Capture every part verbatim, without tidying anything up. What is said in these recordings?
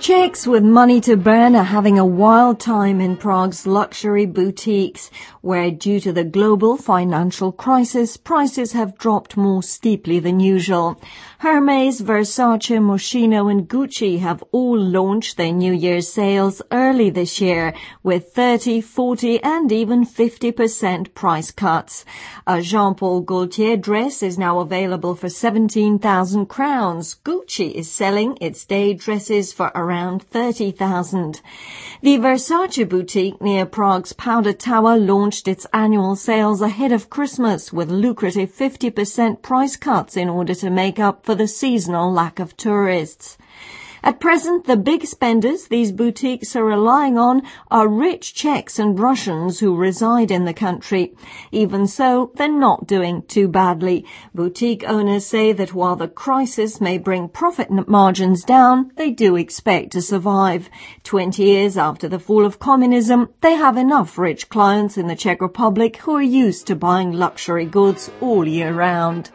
Czechs with money to burn are having a wild time in Prague's luxury boutiques, where due to the global financial crisis, prices have dropped more steeply than usual. Hermes, Versace, Moschino and Gucci have all launched their New Year's sales early this year with thirty, forty and even fifty percent price cuts. A Jean-Paul Gaultier dress is now available for seventeen thousand crowns. Gucci is selling its day dresses for around thirty thousand. The Versace boutique near Prague's Powder Tower launched its annual sales ahead of Christmas with lucrative fifty percent price cuts in order to make up for the seasonal lack of tourists. At present, the big spenders these boutiques are relying on are rich Czechs and Russians who reside in the country. Even so, they're not doing too badly. Boutique owners say that while the crisis may bring profit margins down, they do expect to survive. Twenty years after the fall of communism, they have enough rich clients in the Czech Republic who are used to buying luxury goods all year round.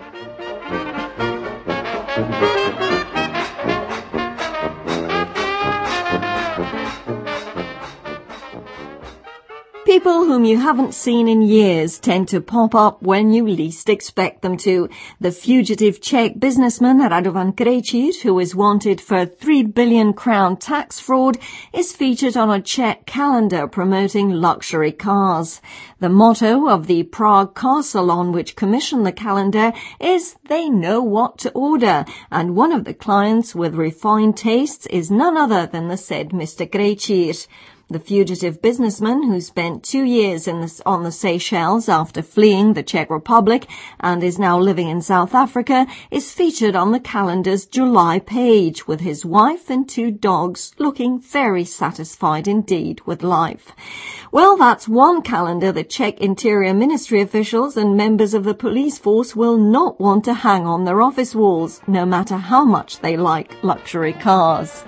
People whom you haven't seen in years tend to pop up when you least expect them to. The fugitive Czech businessman Radovan Krejčíř, who is wanted for three billion crown tax fraud, is featured on a Czech calendar promoting luxury cars. The motto of the Prague car salon which commissioned the calendar is "They know what to order," and one of the clients with refined tastes is none other than the said Mister Krejčíř. The fugitive businessman, who spent two years in the, on the Seychelles after fleeing the Czech Republic and is now living in South Africa, is featured on the calendar's July page with his wife and two dogs looking very satisfied indeed with life. Well, that's one calendar the Czech Interior Ministry officials and members of the police force will not want to hang on their office walls, no matter how much they like luxury cars.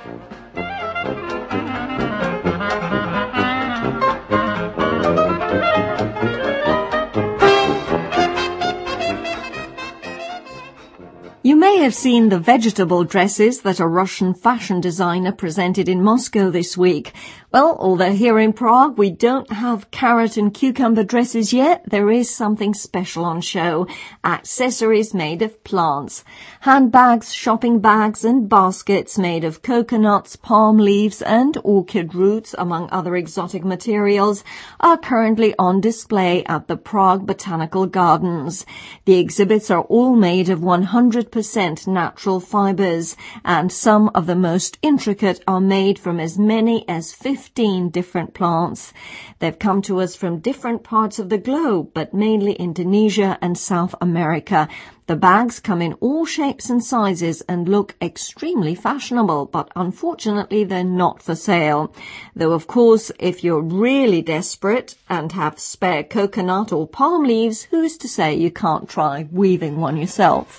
You may have seen the vegetable dresses that a Russian fashion designer presented in Moscow this week. Well, although here in Prague we don't have carrot and cucumber dresses yet, there is something special on show. Accessories made of plants. Handbags, shopping bags and baskets made of coconuts, palm leaves and orchid roots, among other exotic materials, are currently on display at the Prague Botanical Gardens. The exhibits are all made of one hundred percent natural fibers, and some of the most intricate are made from as many as fifteen different plants. They've come to us from different parts of the globe, but mainly Indonesia and South America. The bags come in all shapes and sizes and look extremely fashionable, but unfortunately they're not for sale. Though, of course, if you're really desperate and have spare coconut or palm leaves, who's to say you can't try weaving one yourself?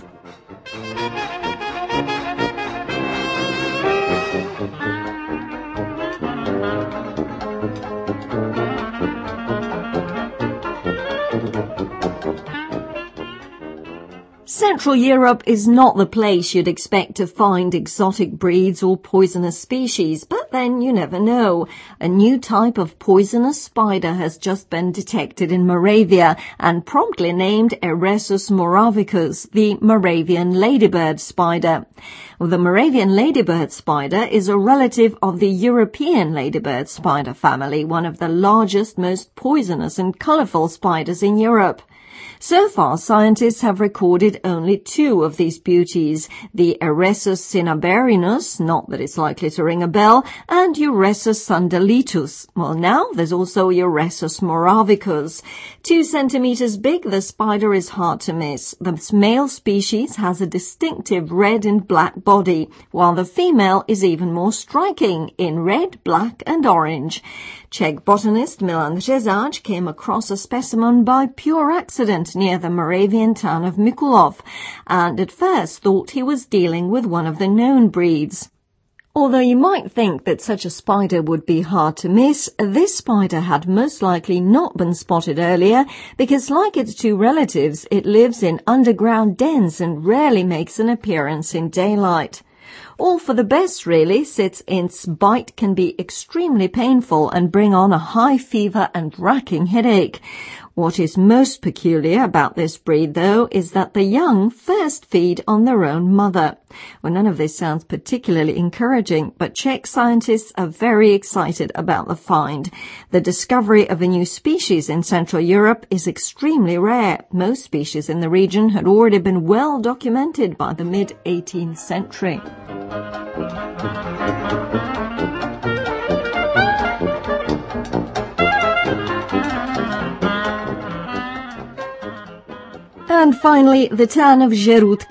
Central Europe is not the place you'd expect to find exotic breeds or poisonous species, but then you never know. A new type of poisonous spider has just been detected in Moravia and promptly named Eresus moravicus, the Moravian ladybird spider. Well, the Moravian ladybird spider is a relative of the European ladybird spider family, one of the largest, most poisonous and colourful spiders in Europe. So far, scientists have recorded only two of these beauties, the Eresus cinnaberinus, not that it's likely to ring a bell, and Eresus sandalitus. Well, now there's also Eresus moravicus. Two centimeters big, the spider is hard to miss. The male species has a distinctive red and black body, while the female is even more striking in red, black and orange. Czech botanist Milan Řezáč came across a specimen by pure accident near the Moravian town of Mikulov, and at first thought he was dealing with one of the known breeds. Although you might think that such a spider would be hard to miss, this spider had most likely not been spotted earlier because, like its two relatives, it lives in underground dens and rarely makes an appearance in daylight. All for the best, really, since its bite can be extremely painful and bring on a high fever and racking headache. What is most peculiar about this breed, though, is that the young first feed on their own mother. Well, none of this sounds particularly encouraging, but Czech scientists are very excited about the find. The discovery of a new species in Central Europe is extremely rare. Most species in the region had already been well documented by the mid-eighteenth century. And finally, the town of Žerůdky